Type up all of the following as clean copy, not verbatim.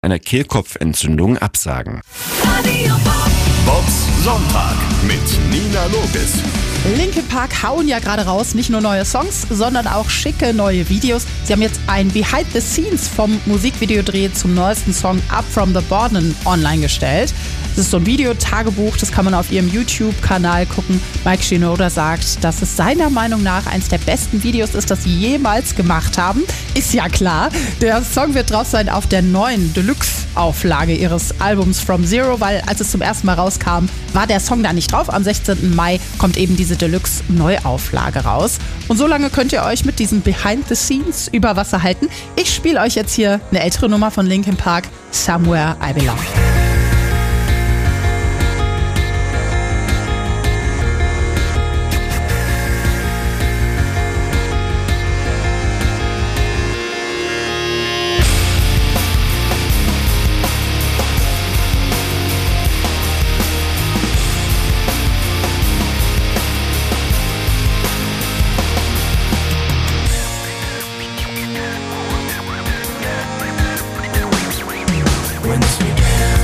einer Kehlkopfentzündung absagen. Bobs Sonntag mit Nina Logis. Linkin Park hauen ja gerade raus, nicht nur neue Songs, sondern auch schicke neue Videos. Sie haben jetzt ein Behind the Scenes vom Musikvideodreh zum neuesten Song Up From The Bottom online gestellt. Das ist so ein Videotagebuch, das kann man auf ihrem YouTube-Kanal gucken. Mike Shinoda sagt, dass es seiner Meinung nach eines der besten Videos ist, das sie jemals gemacht haben. Ist ja klar, der Song wird drauf sein auf der neuen Deluxe-Auflage ihres Albums From Zero, weil als es zum ersten Mal rauskam, war der Song da nicht drauf. Am 16. Mai kommt eben diese Deluxe-Neuauflage raus. Und so lange könnt ihr euch mit diesen Behind the Scenes über Wasser halten. Ich spiele euch jetzt hier eine ältere Nummer von Linkin Park, Somewhere I Belong. Once we get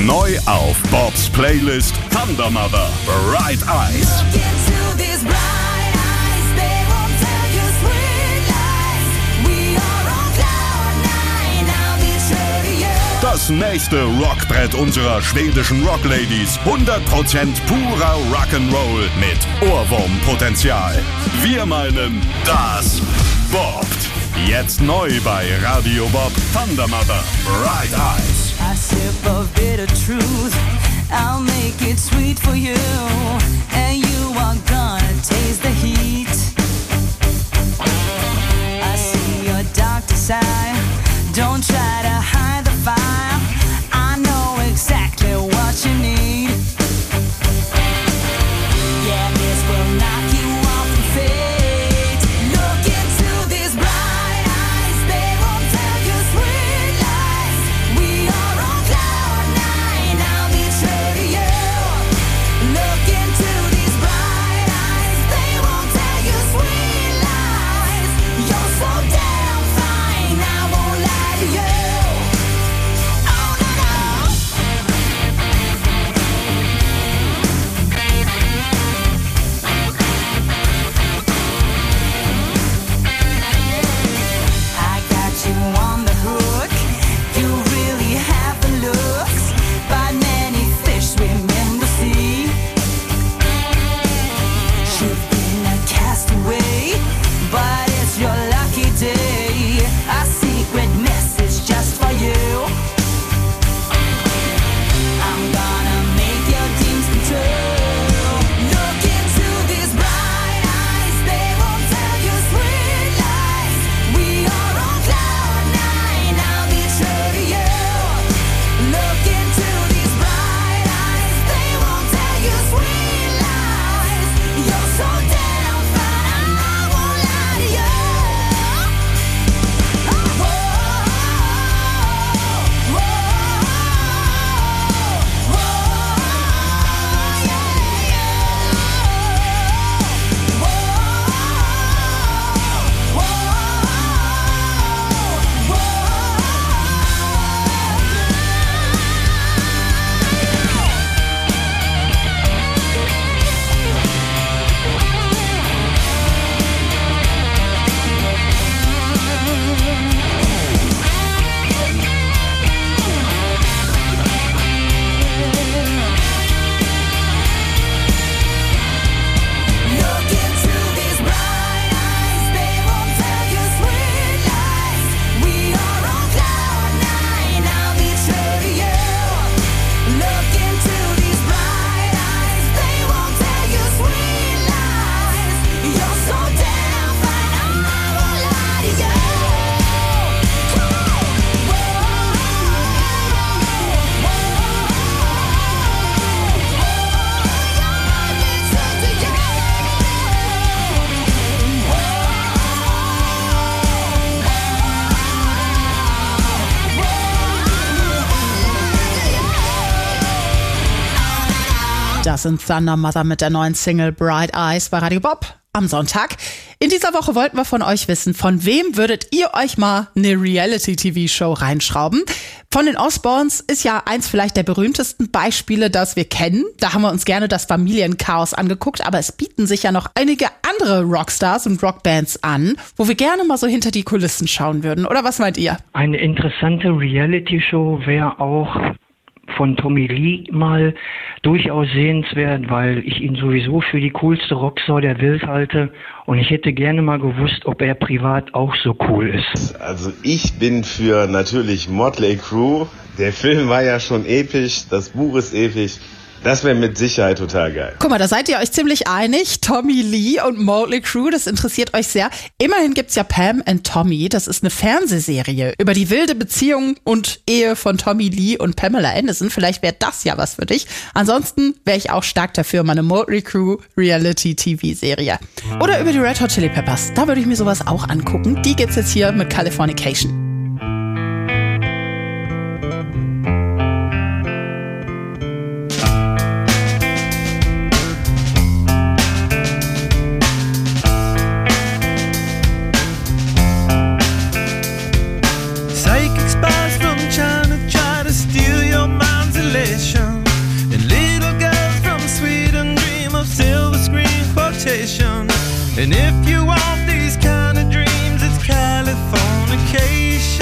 Neu auf Bobs Playlist Thunder Mother, Bright Eyes. Das nächste Rockbrett unserer schwedischen Rockladies. 100% purer Rock'n'Roll mit Ohrwurmpotenzial. Wir meinen, das bobbt. Jetzt neu bei Radio Bob Thunder Mother, Bright Eyes. A sip of bitter truth, I'll make it sweet for you, and you are gonna taste the heat. I see your dark side, don't try to hide the fire, I know exactly what you need. Yeah, this will knock you off your feet. Look into these bright eyes, they won't tell you sweet lies. We are on cloud nine, I'll be true to you. Look into these bright eyes, they won't tell you sweet lies. You're so damn fine, I won't lie to you. Oh no no. I got you on the hook. You really have the looks, but many fish swim in the sea. You've been a castaway, but it's your lucky day. A secret message just for you. I'm gonna make your dreams come true. Look into these bright eyes, they won't tell you sweet lies. We are on cloud nine, I'll be true to you. Look into these bright eyes, they won't tell you sweet lies. You're so damn fine, I won't lie to you. Whoa, whoa, whoa, yeah, yeah. Whoa, Look into these bright eyes, they won't tell you sweet lies. We are on cloud nine, I'll be true to you. Look into these bright eyes, they won't tell you sweet lies. You're so damn fine, I won't lie to you. Das sind Thunder Mother mit der neuen Single Bright Eyes bei Radio Bob am Sonntag. In dieser Woche wollten wir von euch wissen, von wem würdet ihr euch mal eine Reality-TV-Show reinschrauben? Von den Osbournes ist ja eins vielleicht der berühmtesten Beispiele, das wir kennen. Da haben wir uns gerne das Familienchaos angeguckt, aber es bieten sich ja noch einige andere Rockstars und Rockbands an, wo wir gerne mal so hinter die Kulissen schauen würden. Oder was meint ihr? Eine interessante Reality-Show wäre auch von Tommy Lee mal durchaus sehenswert, weil ich ihn sowieso für die coolste Rockstar der Welt halte und ich hätte gerne mal gewusst, ob er privat auch so cool ist. Also ich bin für natürlich Motley Crue. Der Film war ja schon episch, das Buch ist episch. Das wäre mit Sicherheit total geil. Guck mal, da seid ihr euch ziemlich einig. Tommy Lee und Motley Crue, das interessiert euch sehr. Immerhin gibt's ja Pam and Tommy. Das ist eine Fernsehserie über die wilde Beziehung und Ehe von Tommy Lee und Pamela Anderson. Vielleicht wäre das ja was für dich. Ansonsten wäre ich auch stark dafür, mal eine Motley Crue Reality-TV-Serie. Oder über die Red Hot Chili Peppers. Da würde ich mir sowas auch angucken. Die gibt's jetzt hier mit Californication. Psychic spies from China try to steal your mind's elect. vacation. And little girls from Sweden dream of silver screen quotation. And if you want these kind of dreams, it's Californication.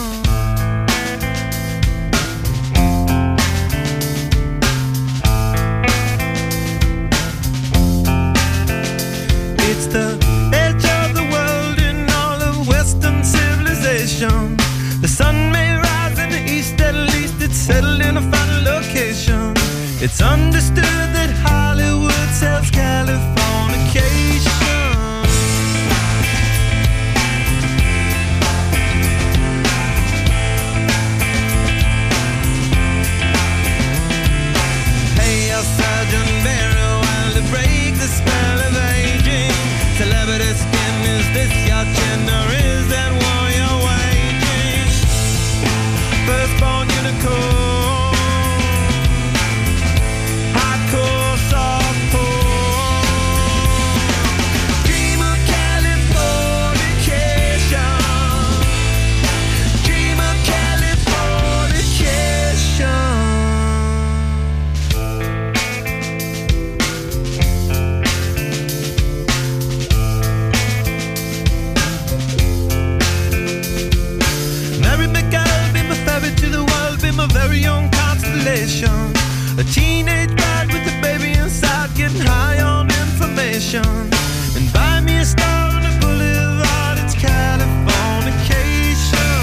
It's the edge of the world in all of Western civilization. The sun may rise in the east, at least it's settled in a final location. It's understood that Hollywood sells Californication. Hey, your Sergeant Barry, while to break the spell of aging. Celebrity skin, is this your chin or is that war you're waging? Firstborn unicorn, hardcore softcore. Dream of Californication. Dream of Californication. Mary McGill, be my ferry to the world, be my very own constellation. A teenage bride with a baby inside, getting high on information. And buy me a star on the boulevard, it's Californication.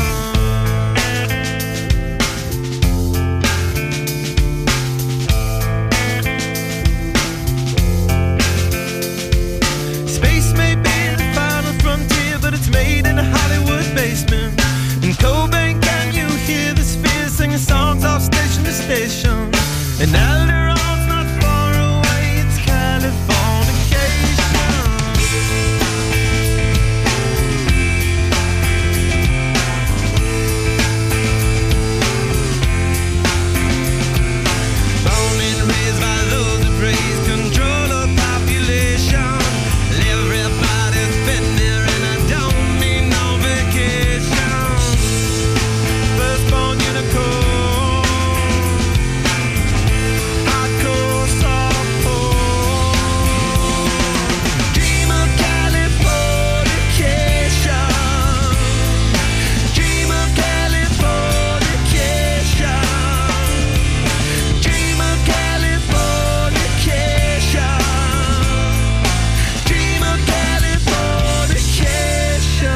Space may be the final frontier, but it's made in a Hollywood basement. In Cobain, can you hear the sphere singing songs off station to station? And Alderon's not far away, it's Californication. Born and raised by those that praise control of population. Everybody's been there and I don't need no vacation. Firstborn unicorn, hardcore softcore. Dream of Californication. Dream of Californication. Dream of Californication. Dream of Californication.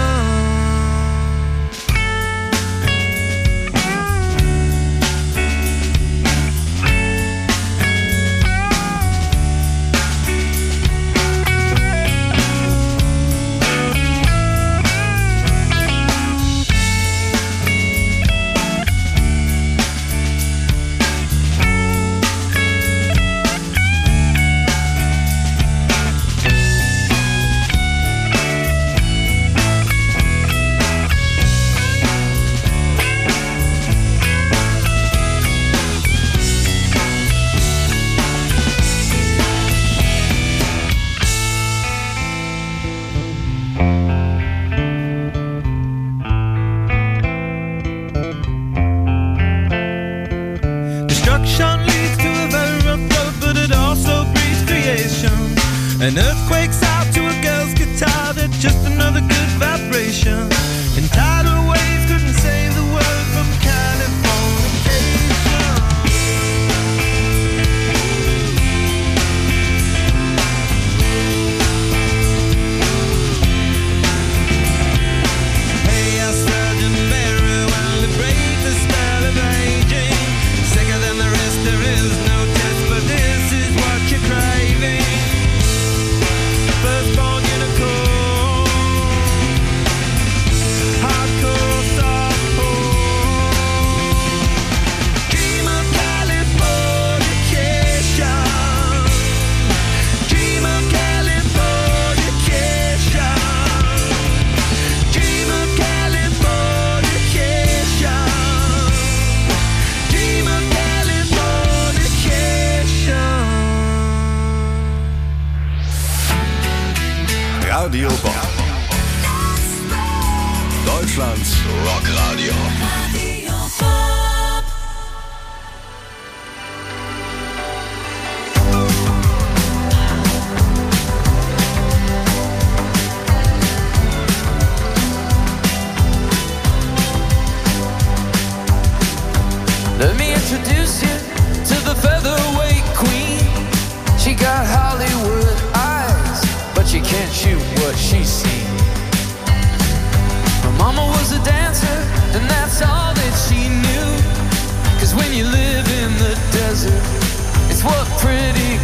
Destruction leads to a very rough road, but it also breeds creation. An earthquake's out to a girl's guitar, that's just another good vibration. And tidal waves couldn't save the world from Californication. Hey, your Sergeant Barry, while to break the spell of aging. Sicker than the rest, there is no test, but this is what you're craving. Firstborn unicorn,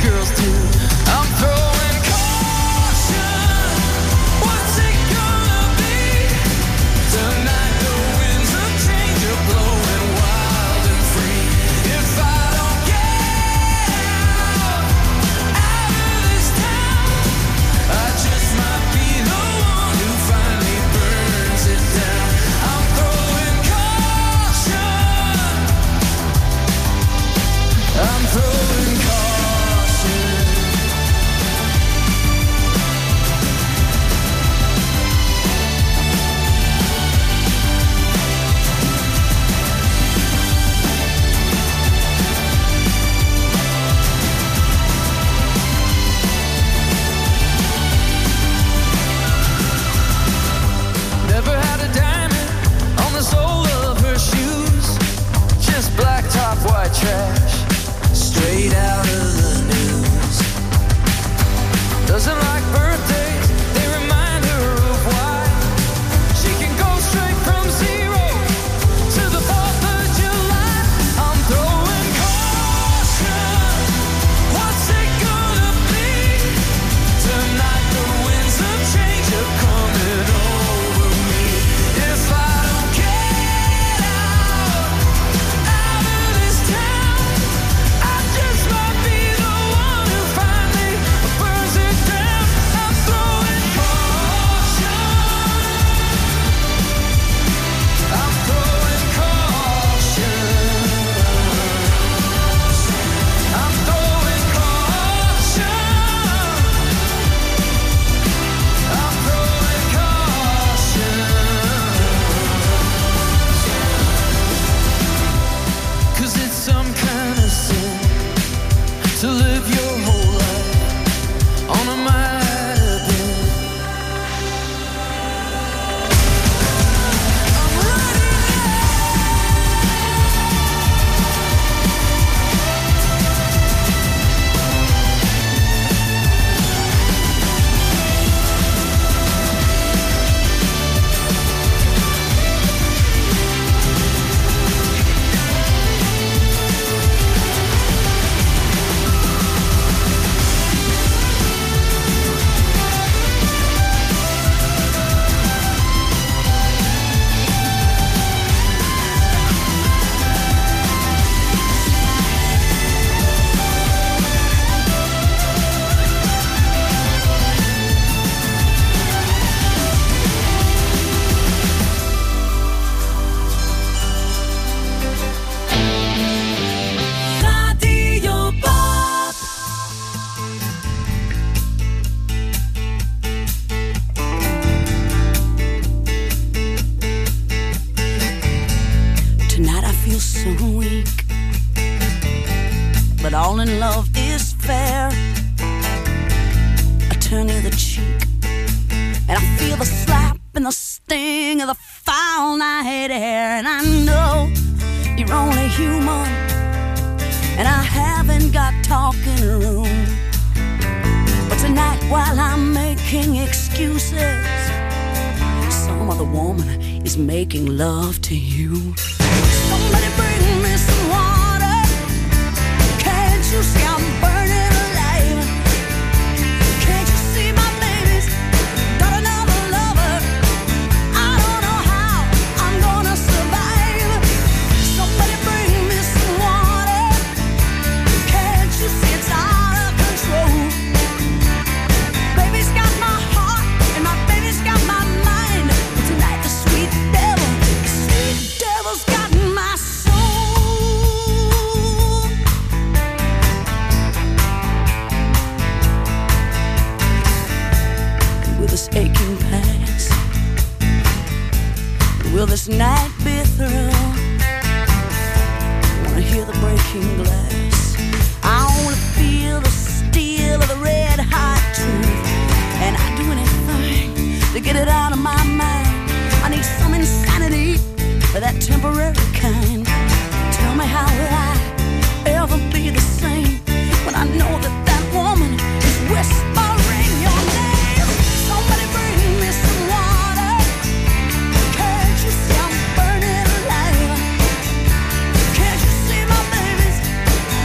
girls too. I'm throwing caution. What's it gonna be? Tonight the winds of change are blowing wild and free. If I don't get out of this town, I just might be the one who finally burns it down. I'm throwing caution. I'm throwing caution. Never had a diamond on the sole of her shoes. Just black top, white trash, straight out of the news. Doesn't like birthdays, they remind her of why. She can go straight from 0 to the 4th of July. I'm throwing caution. What's it gonna be? Tonight the winds of change are coming over me. If I don't get out of this town, I just might be the one who finally burns it down. I'm throwing caution. I'm throwing caution. I'm throwing caution. I'm throwing caution. 'Cause it's some kind of sin to live your whole life on a might have been. I'm Radio Pop. Tonight I feel so weak, but all in love is fair. I turn the other cheek, and I feel the slap and the sting of the foul night air. And I know you're only human, and I haven't got talking room. But tonight, while I'm making excuses, some other woman is making love to you. Somebody bring me some water. Can't you see I'm burning alive? Can't you see my baby's got another lover? I don't know how I'm gonna survive. Somebody bring me some water. Can't you see it's out of control? Baby's got my heart and my baby's got my mind. But tonight the sweet devil's got my soul. Will this aching pass? Will this night be through? I wanna hear the breaking glass. I wanna feel the steel of the red hot truth. And I'd do anything to get it out of my mind. I need some insanity for that temporary kind. Tell me, how will I ever be the same when I know that that woman is whispering your name? Somebody bring me some water. Can't you see I'm burning alive? Can't you see my baby's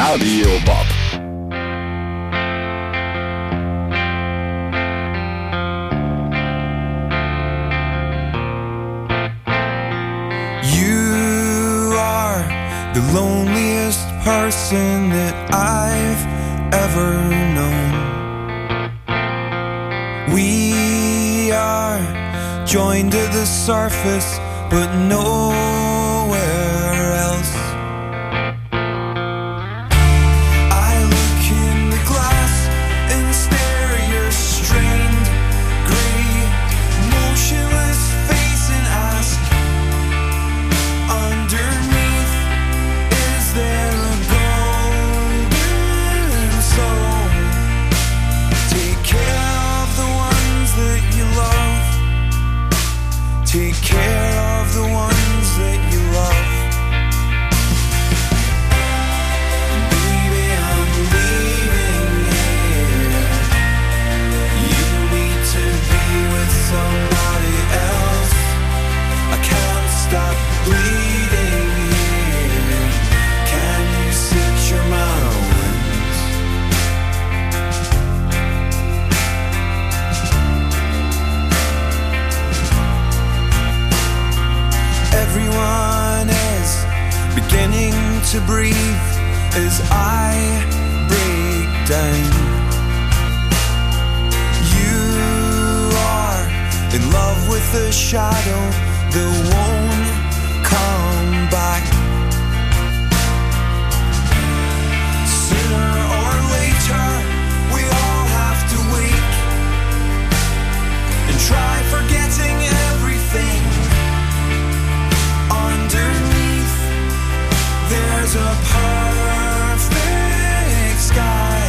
Radio Bob. You are the loneliest person that I've ever known. We are joined to the surface, but nowhere else. I look in the glass and stare at your strained, gray, motionless face and ask, underneath, is there a golden soul? Take care of the ones that you love. Take care of the ones that you love. Baby, I'm leaving here. You need to be with somebody else. I can't stop bleeding here. Can you secure my wings? Everyone is beginning to breathe as I break down. You are in love with a shadow that won't come back. Sooner or later, we all have to wake and try forgetting everything. Underneath, there's a perfect sky.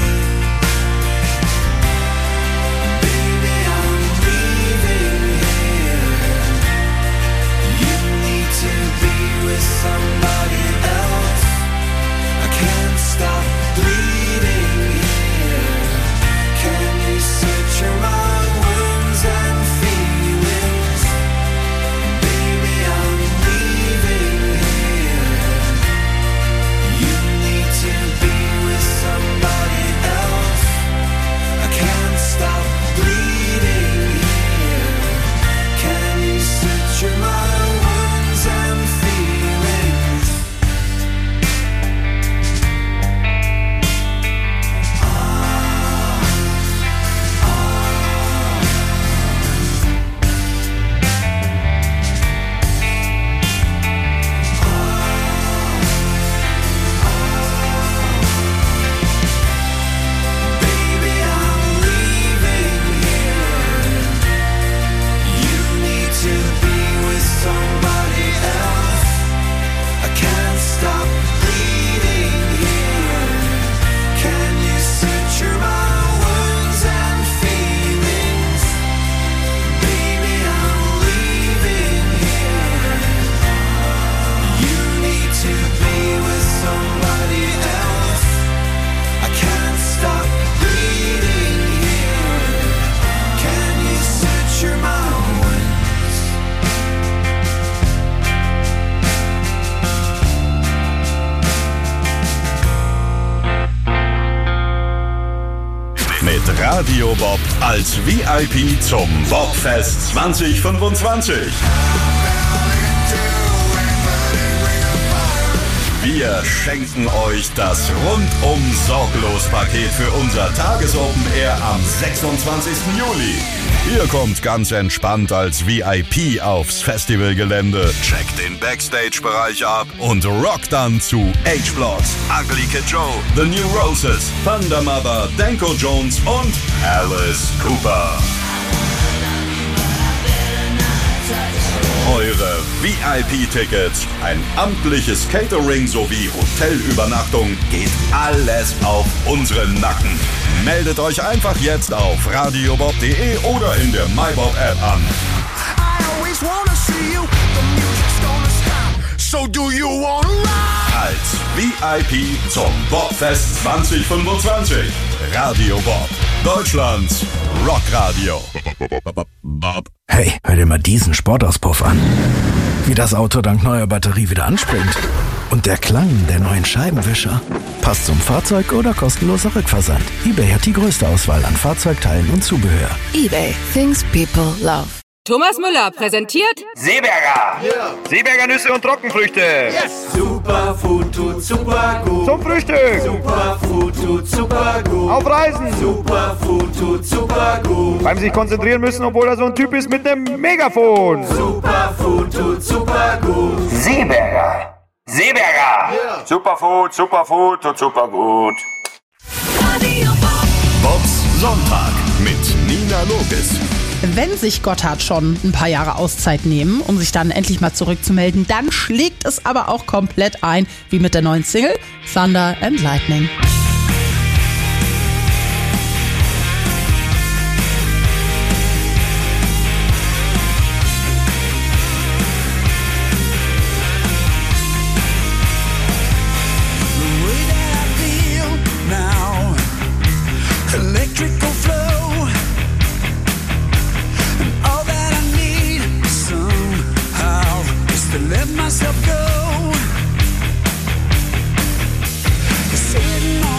Baby, I'm leaving here. You need to be with somebody else. I can't stop bleeding here. Can you suture my wounds and feelings? Baby, I'm leaving here. You need to be with somebody else. I can't stop bleeding here. Can you suture my wounds and feelings? Baby, I'm leaving here. You need to be with somebody else. I can't stop bleeding here. Can you suture my wounds and feelings? Baby, I'm leaving here. You need to be with somebody else. I can't stop bleeding here. Can you suture my wounds? Mit Radio Bob als VIP zum Bobfest 2025. Wir schenken euch das rundum sorglos Paket für unser Tagesopen Air am 26. Juli. Ihr kommt ganz entspannt als VIP aufs Festivalgelände, checkt den Backstage-Bereich ab und rockt dann zu H-Blocks, Ugly Kid Joe, The New Roses, Thunder Mother, Danko Jones und Alice Cooper. Eure VIP-Tickets, ein amtliches Catering sowie Hotelübernachtung geht alles auf unseren Nacken. Meldet euch einfach jetzt auf radiobob.de oder in der MyBob-App an. Als VIP zum Bobfest 2025. Radio Bob, Deutschlands Rockradio. Hey, hör dir mal diesen Sportauspuff an. Wie das Auto dank neuer Batterie wieder anspringt. Und der Klang der neuen Scheibenwischer passt zum Fahrzeug oder kostenloser Rückversand. eBay hat die größte Auswahl an Fahrzeugteilen und Zubehör. eBay. Things people love. Thomas Müller präsentiert Seeberger. Yeah. Seeberger Nüsse und Trockenfrüchte. Yes. Superfood tut super gut. Zum Frühstück. Superfood tut super gut. Auf Reisen. Superfood tut super gut. Beim sich konzentrieren müssen, obwohl er so ein Typ ist mit einem Megafon. Superfood tut super gut. Seeberger. Seeberger. Yeah. Superfood tut super gut. Bobs Sonntag mit Nina Loges. Wenn sich Gotthard schon ein paar Jahre Auszeit nehmen, um sich dann endlich mal zurückzumelden, dann schlägt es aber auch komplett ein, wie mit der neuen Single Thunder and Lightning. Let myself go. Sitting on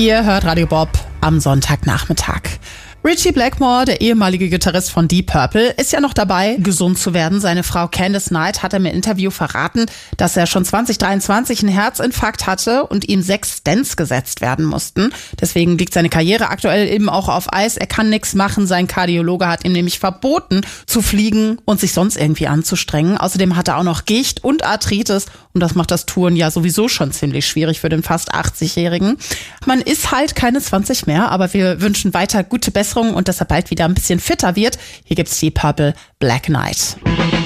Ihr hört Radio Bob am Sonntagnachmittag. Ritchie Blackmore, der ehemalige Gitarrist von Deep Purple, ist ja noch dabei, gesund zu werden. Seine Frau Candice Knight hat im Interview verraten, dass er schon 2023 einen Herzinfarkt hatte und ihm 6 Stents gesetzt werden mussten. Deswegen liegt seine Karriere aktuell eben auch auf Eis. Er kann nichts machen. Sein Kardiologe hat ihm nämlich verboten, zu fliegen und sich sonst irgendwie anzustrengen. Außerdem hat er auch noch Gicht und Arthritis und das macht das Touren ja sowieso schon ziemlich schwierig für den fast 80-Jährigen. Man ist halt keine 20 mehr, aber wir wünschen weiter gute Besserung und dass er bald wieder ein bisschen fitter wird. Hier gibt's die Purple Black Knight.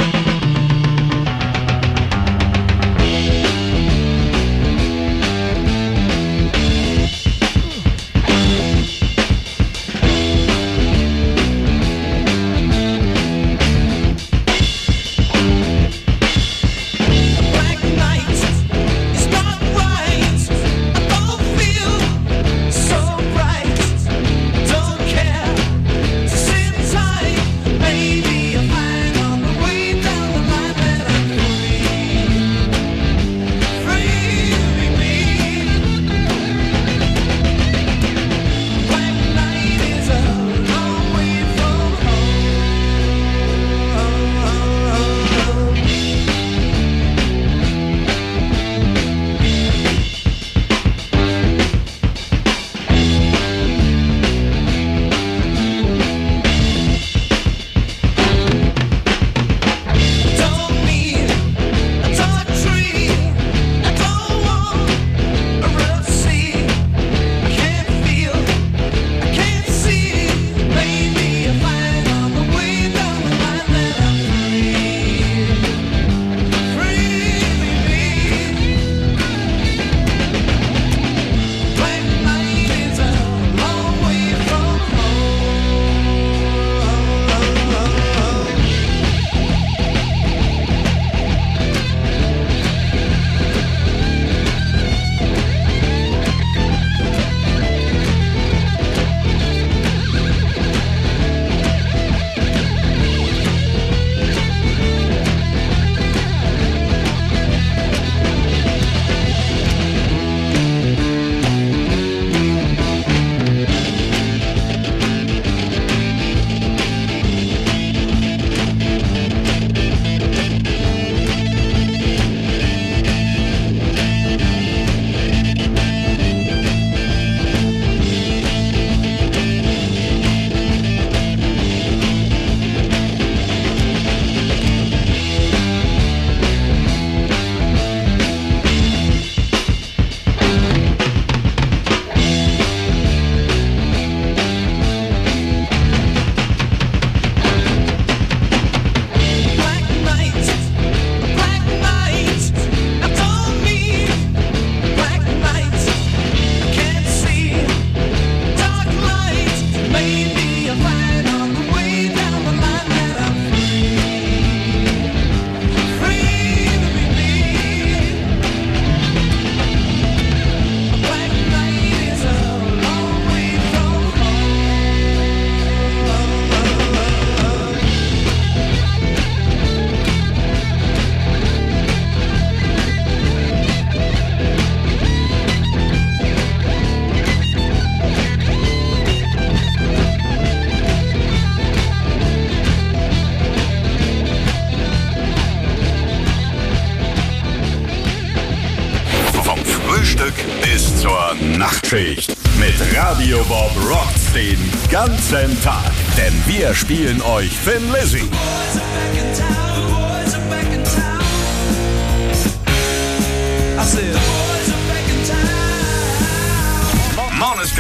bis zur Nachtschicht. Mit Radio Bob rockt's den ganzen Tag. Denn wir spielen euch Thin Lizzy. Måneskin.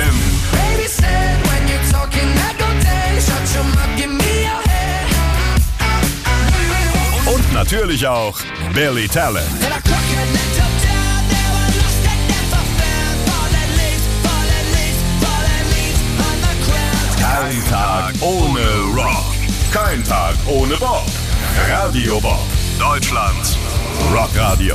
Und natürlich auch Billy Talent. Kein Tag ohne Rock. Kein Tag ohne Bob. Radio Bob. Deutschlands Rockradio.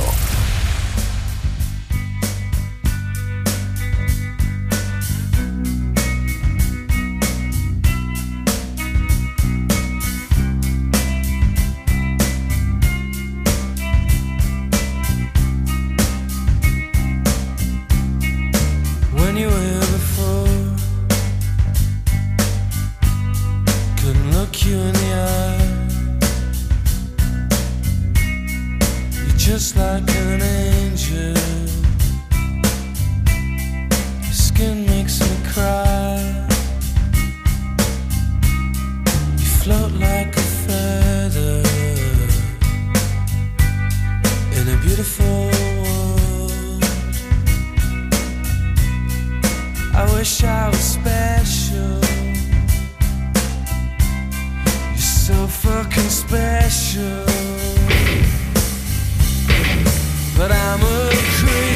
When you ever wish I was special. You're so fucking special. But I'm a creep.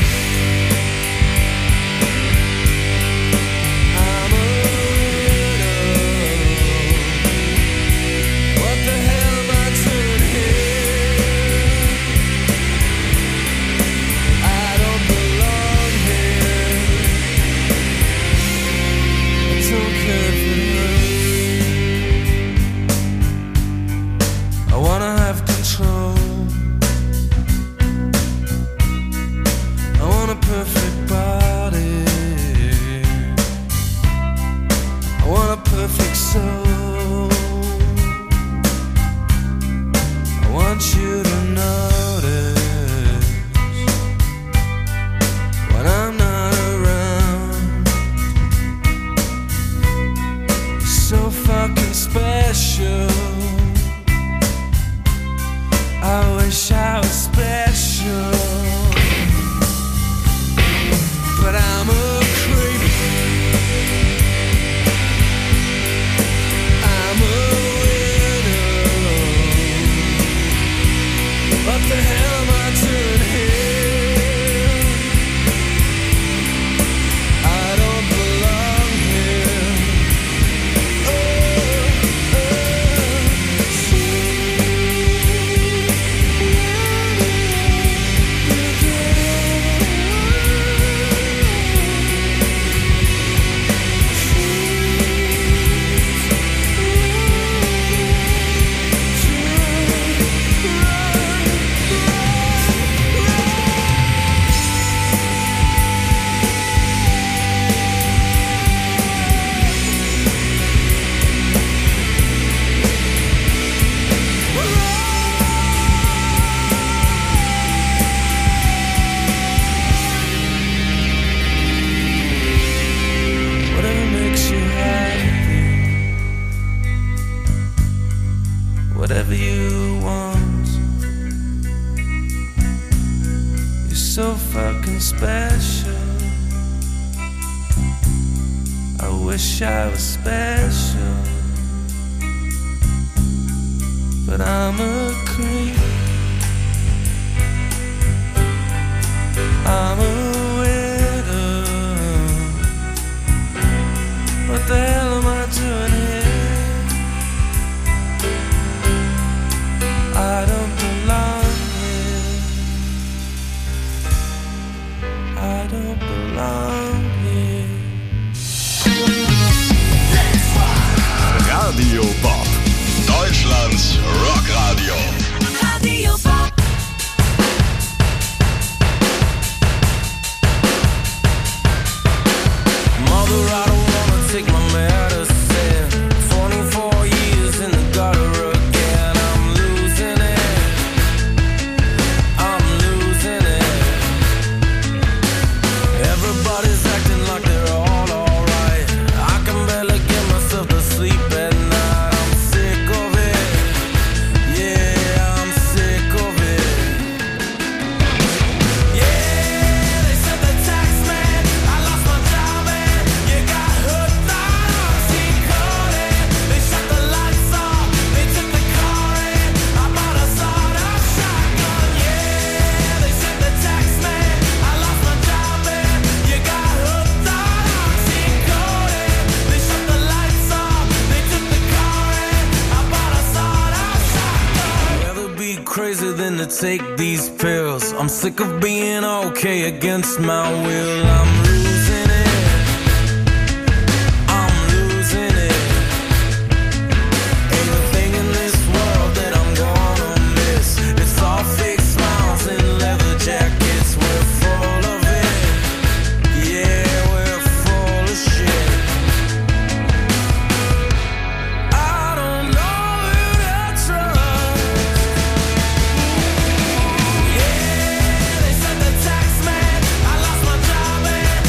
I'm a widow. What the hell am I doing here? I don't belong here. I don't care if it hurts. I wanna have control. A perfect body. I want a perfect soul. I want you to notice when I'm not around. You're so fucking special. I wish I was special. But I'm a creep. I'm a widow. What the hell am I doing here? I don't belong here. Whatever you want. You're so fucking special. I wish I was special. But I'm a creep. I'm a widow. What the hell am I doing here? I don't belong here. I don't belong here. Radio Bob, Deutschlands Rockradio. Radio Bob. Mother, I don't wanna take my medicine. 24 years in the gutter. Crazy than to take these pills. I'm sick of being okay against my will. I'm losing it. I'm losing it. Ain't a thing in this world that I'm gonna miss. It's all fake smiles and leather jackets. We're full of it. Yeah, we're full of shit. I don't know who to trust. They said the tax man, I lost my job and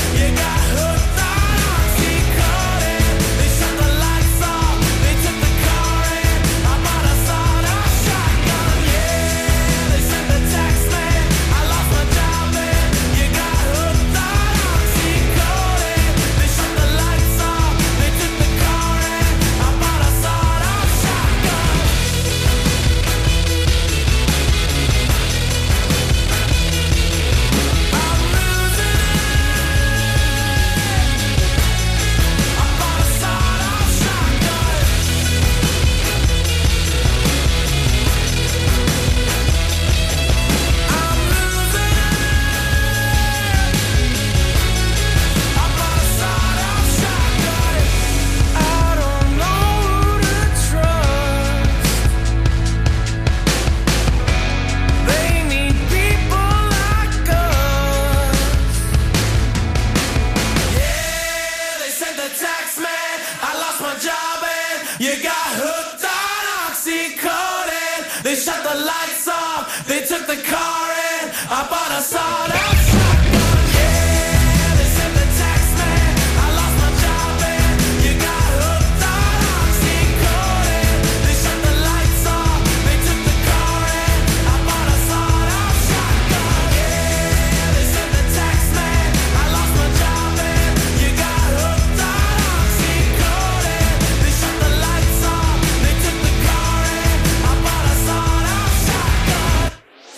the lights off, they took the car in, I bought a sawed-off shotgun. Yeah, they sent the tax man, I lost my job and you got hooked on oxycodone. They shut the lights off, they took the car in, I bought a sawed-off shotgun. Yeah, they sent the tax man, I lost my job and you got hooked on oxycodone. They shut the lights off, they took the car in, I bought a sawed-off shotgun.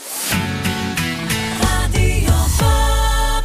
Radio Pop.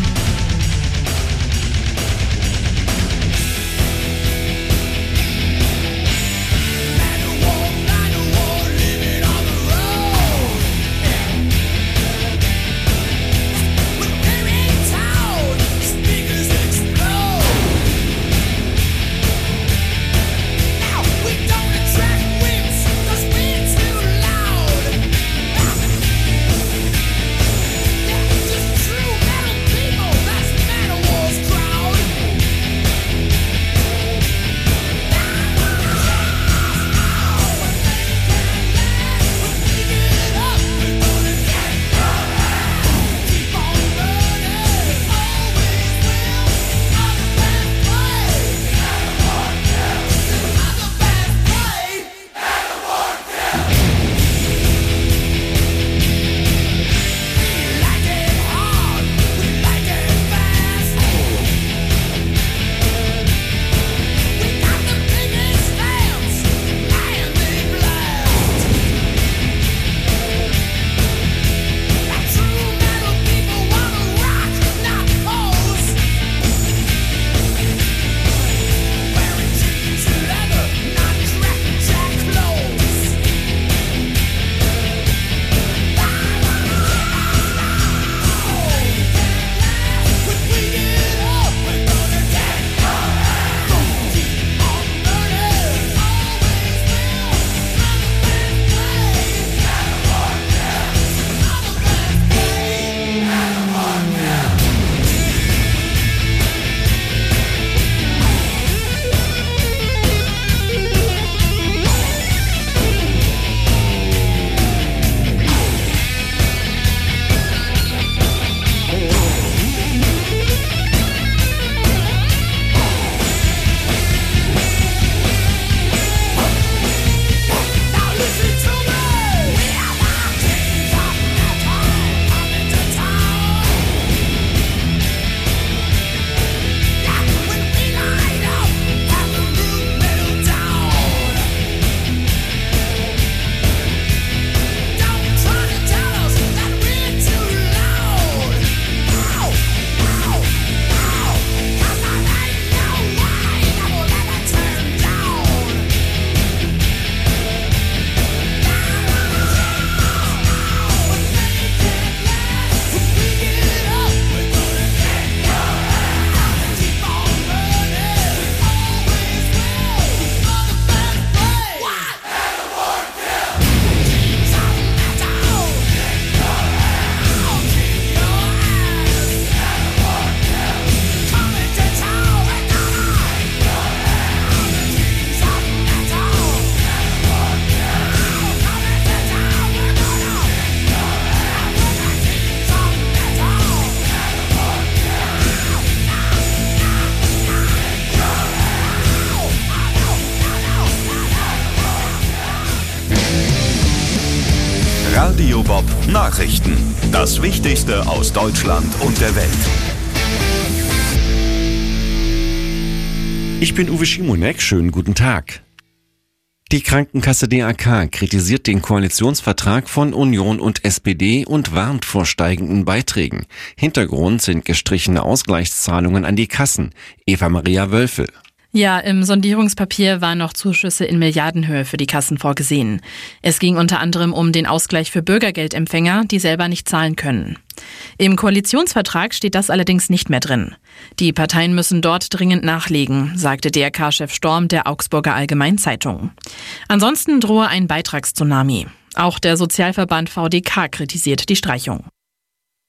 Radio Bob Nachrichten. Das Wichtigste aus Deutschland und der Welt. Ich bin Uwe Schimonek, schönen guten Tag. Die Krankenkasse DAK kritisiert den Koalitionsvertrag von Union und SPD und warnt vor steigenden Beiträgen. Hintergrund sind gestrichene Ausgleichszahlungen an die Kassen. Eva-Maria Wölfel. Ja, im Sondierungspapier waren noch Zuschüsse in Milliardenhöhe für die Kassen vorgesehen. Es ging unter anderem um den Ausgleich für Bürgergeldempfänger, die selber nicht zahlen können. Im Koalitionsvertrag steht das allerdings nicht mehr drin. Die Parteien müssen dort dringend nachlegen, sagte DRK-Chef Storm der Augsburger Allgemeinzeitung. Ansonsten drohe ein Beitragstsunami. Auch der Sozialverband VDK kritisiert die Streichung.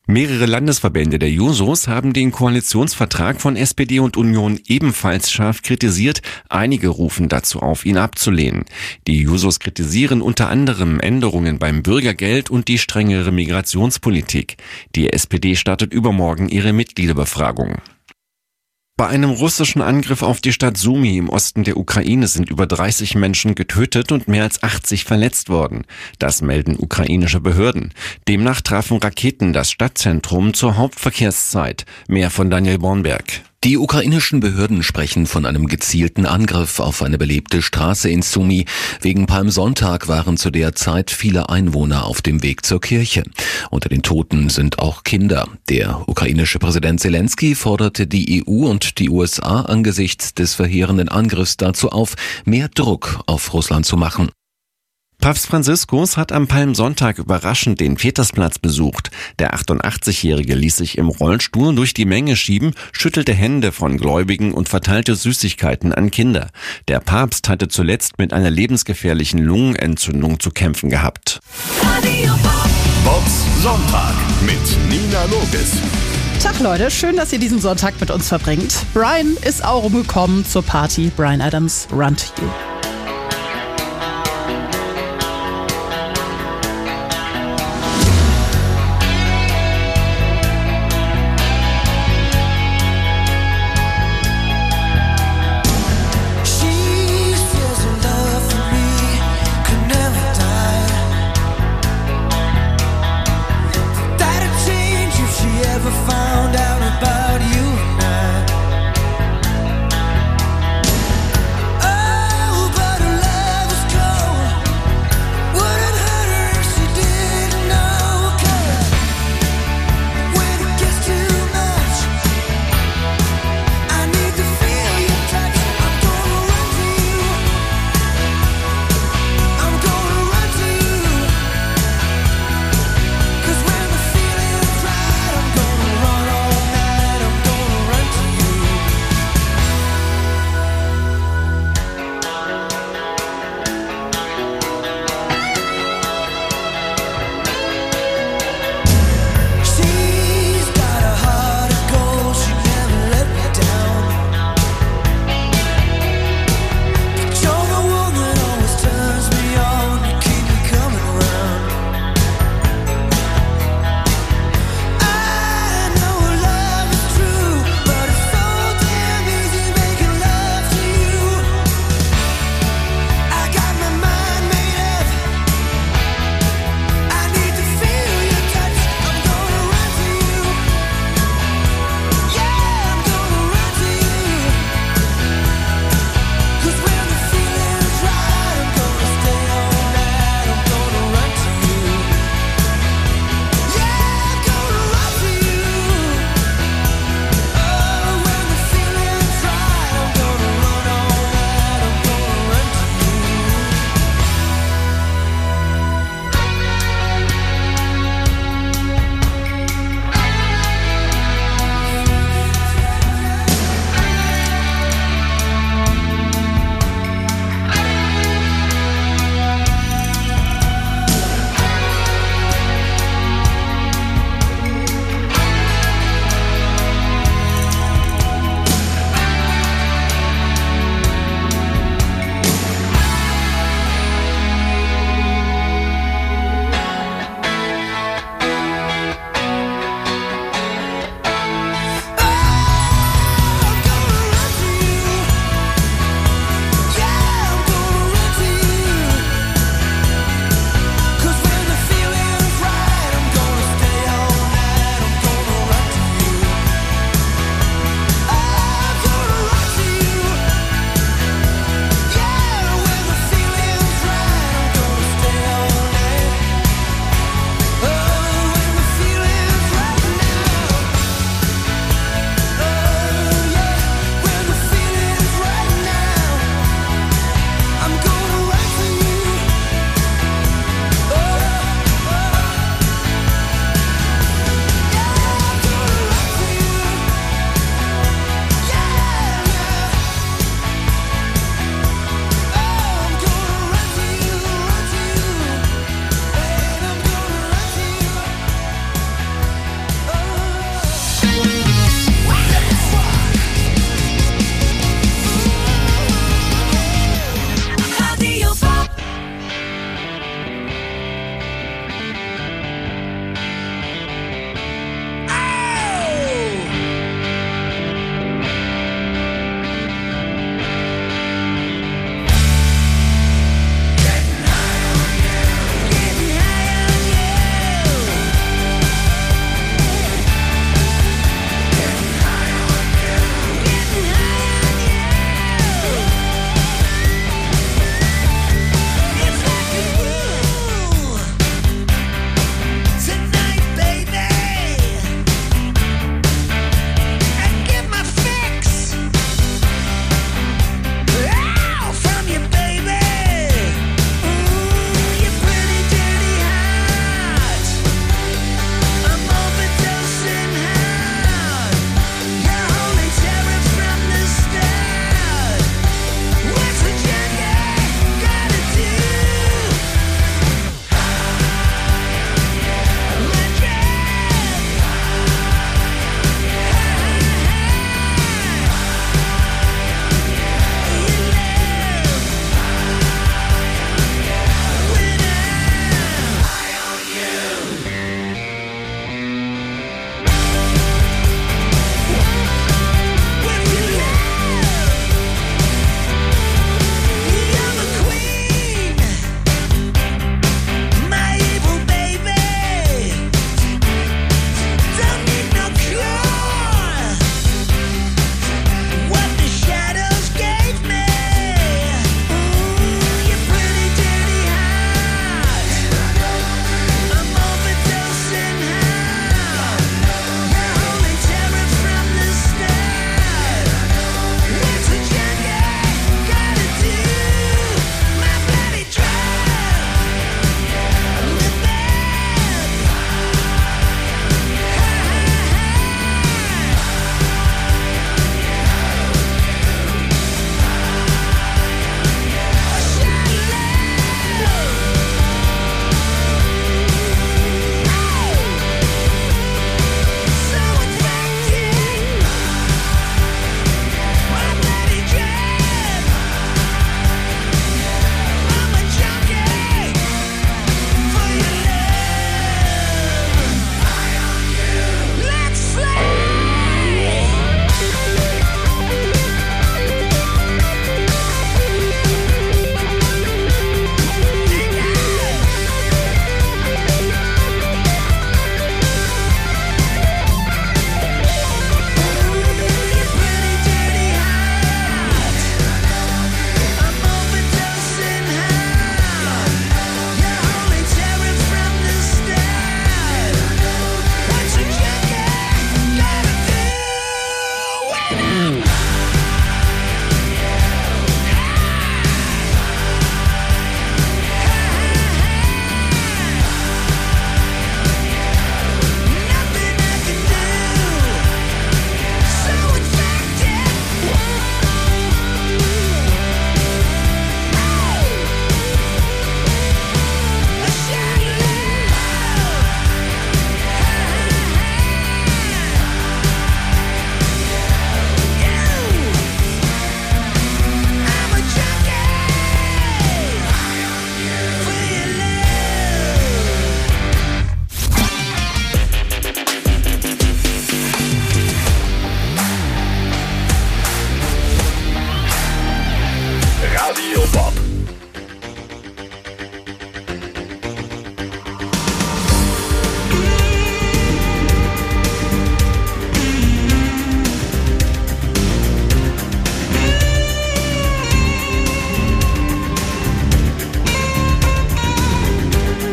Mehrere Landesverbände der Jusos haben den Koalitionsvertrag von SPD und Union ebenfalls scharf kritisiert. Einige rufen dazu auf, ihn abzulehnen. Die Jusos kritisieren unter anderem Änderungen beim Bürgergeld und die strengere Migrationspolitik. Die SPD startet übermorgen ihre Mitgliederbefragung. Bei einem russischen Angriff auf die Stadt Sumy im Osten der Ukraine sind über 30 Menschen getötet und mehr als 80 verletzt worden. Das melden ukrainische Behörden. Demnach trafen Raketen das Stadtzentrum zur Hauptverkehrszeit. Mehr von Daniel Bornberg. Die ukrainischen Behörden sprechen von einem gezielten Angriff auf eine belebte Straße in Sumy. Wegen Palmsonntag waren zu der Zeit viele Einwohner auf dem Weg zur Kirche. Unter den Toten sind auch Kinder. Der ukrainische Präsident Zelensky forderte die EU und die USA angesichts des verheerenden Angriffs dazu auf, mehr Druck auf Russland zu machen. Papst Franziskus hat am Palmsonntag überraschend den Petersplatz besucht. Der 88-Jährige ließ sich im Rollstuhl durch die Menge schieben, schüttelte Hände von Gläubigen und verteilte Süßigkeiten an Kinder. Der Papst hatte zuletzt mit einer lebensgefährlichen Lungenentzündung zu kämpfen gehabt. Bobs Sonntag mit Nina Logis. Tag Leute, schön, dass ihr diesen Sonntag mit uns verbringt. Brian ist auch rumgekommen zur Party. Bryan Adams, Run to You.